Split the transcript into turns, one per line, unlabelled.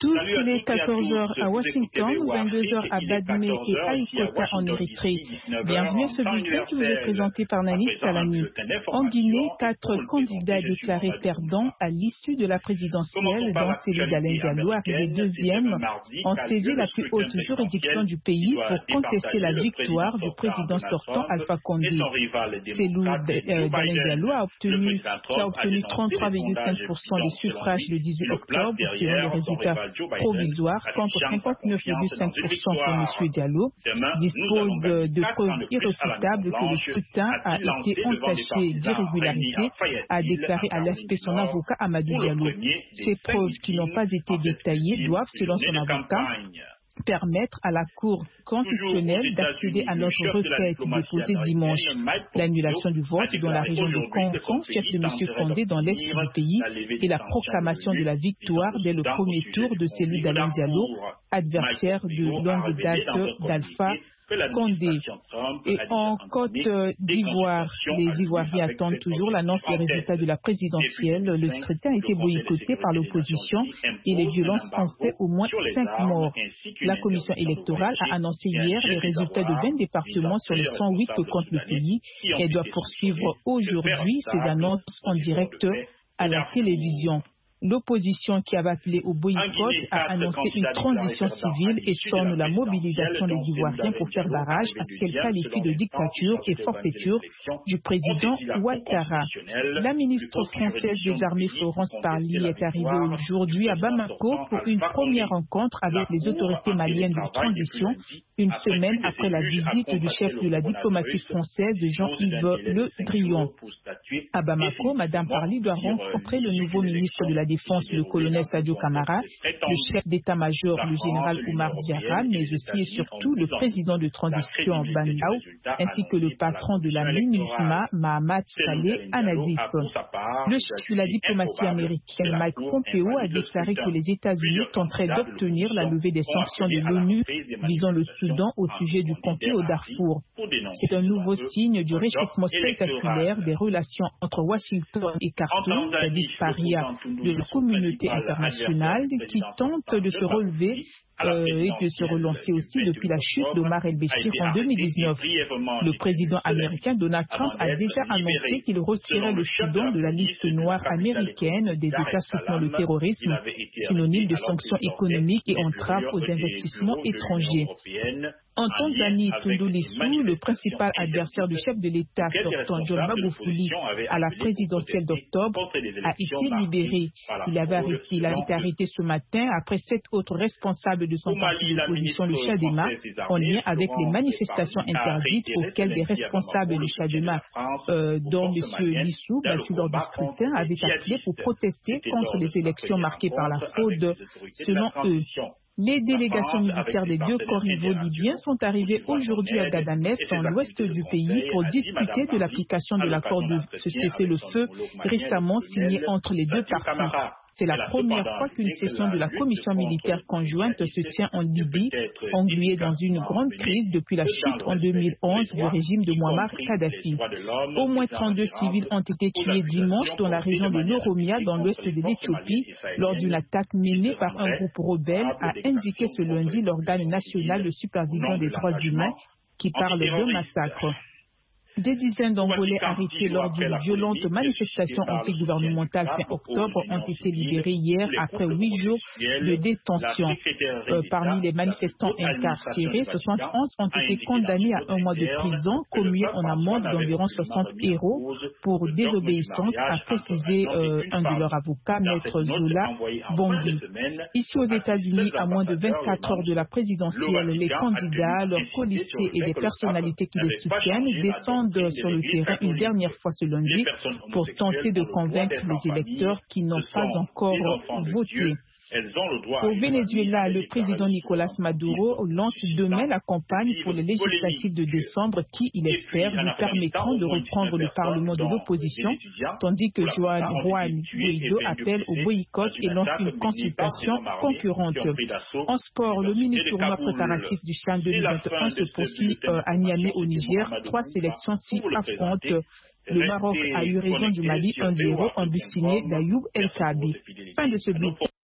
Tous les 14 heures à Washington, 22 heures à Badmé et à Ikota en Érythrée. Bienvenue à ce bulletin qui vous est présenté par Nani Salami. En Guinée, 4 candidats déclarés perdants à l'issue de la présidentielle, dont celui d'Alain Diallo, arrivé deuxième, ont saisi la plus haute juridiction du pays pour contester la victoire du président sortant Alpha Condé. Celui d'Alain Diallo qui a obtenu 33,5% des suffrages le 18 octobre selon les résultats provisoire contre 59,5% pour M. Diallo, dispose de preuves irréfutables que le scrutin a été entaché d'irrégularité, a déclaré à l'AFP son avocat Amadou Diallo. Ces preuves qui n'ont pas été détaillées doivent, selon son avocat, permettre à la Cour constitutionnelle d'accéder à notre requête déposée dimanche. L'annulation du vote dans la région de Canton, chef de M. Condé dans l'est du pays, et la proclamation de la victoire dès le premier tour de celui d'Alain Diallo, adversaire de longue date d'Alpha Condé. Et en Côte d'Ivoire, les Ivoiriens attendent toujours l'annonce des résultats de la présidentielle. Le scrutin a été boycotté par l'opposition et les violences ont fait au moins 5 morts. La commission électorale a annoncé hier les résultats de 20 départements sur les 108 que compte le pays. Elle doit poursuivre aujourd'hui ces annonces en direct à la télévision. L'opposition qui avait appelé au boycott a annoncé une transition civile et sonne la mobilisation des Ivoiriens pour faire barrage à ce qu'elle qualifie de dictature et forfaiture du président Ouattara. La ministre française des Armées Florence Parly est arrivée aujourd'hui à Bamako pour une première rencontre avec les autorités maliennes de transition, une semaine après la visite du chef de la diplomatie française Jean-Yves Le Drian. À Bamako, Mme Parly doit rencontrer le nouveau ministre de la Défense, le colonel Sadio Kamara, le chef d'état-major, le général Oumar Diarra, mais aussi et surtout le président de transition Bandao, ainsi que le patron de la MINUSMA, Mahamat Saleh Anadif. Le chef de la diplomatie américaine, Mike Pompeo, a déclaré que les États-Unis tenteraient d'obtenir la levée des sanctions de l'ONU visant le Soudan au sujet du conflit au Darfour. C'est un nouveau signe du réchauffement spectaculaire des relations entre Washington et Khartoum, la disparia de la communauté internationale qui tente de se relever et de se relancer aussi depuis la chute d'Omar el-Béchir en 2019. Le président américain Donald Trump a déjà annoncé qu'il retirait le Soudan de la liste noire américaine des États soutenant le terrorisme, synonyme de sanctions économiques et entraves aux investissements étrangers. En Tanzanie, Tundu Lissu, le principal adversaire du chef de l'État sortant John Magufuli à la présidentielle d'octobre, a été libéré. Il a été arrêté ce matin après 7 autres responsables de son parti d'opposition, le Chadema, en lien avec les manifestations interdites auxquelles des responsables du Chadema, dont M. Lissu, battu lors du scrutin, avaient appelé pour protester contre les élections marquées par la fraude, selon eux. Les délégations militaires des 2 camps rivaux libyens sont arrivées aujourd'hui à Ghadamès, dans l'ouest du pays, pour discuter de l'application de l'accord de cessez-le-feu récemment signé entre les 2 parties. C'est la première fois qu'une session de la commission militaire conjointe se tient en Libye, engluée dans une grande crise depuis la chute en 2011 du régime de Muammar Kadhafi. Au moins 32 civils ont été tués dimanche dans la région de l'Oromia, dans l'ouest de l'Éthiopie, lors d'une attaque menée par un groupe rebelle, a indiqué ce lundi l'organe national de supervision des droits humains qui parle de massacre. Des dizaines d'Angolais arrêtés lors d'une violente manifestation antigouvernementale fin octobre ont été libérés hier après 8 jours de détention. Parmi les manifestants incarcérés, 71 ont été condamnés à 1 mois de prison, commués en amende d'environ 60 € pour désobéissance, a précisé un de leurs avocats, Maître Zola Bongui. Ici aux États-Unis, à moins de 24 heures de la présidentielle, les candidats, leurs policiers et des personnalités qui les soutiennent descendent sur le terrain une dernière fois ce lundi pour tenter de convaincre les électeurs qui n'ont pas encore voté. Au Venezuela, le président Nicolás Maduro lance demain la campagne pour les législatives de décembre qui, il espère, lui permettront de reprendre le Parlement de l'opposition, tandis que Juan Guaido appelle au boycott et lance une consultation concurrente. En sport, le mini-tournoi préparatif du CHAN 2021 se poursuit à Niamey au Niger. 3 sélections s'y affrontent. Le Maroc a eu raison du Mali 1-0 en but signé d'Ayoub El Kaabi. Fin de ce but.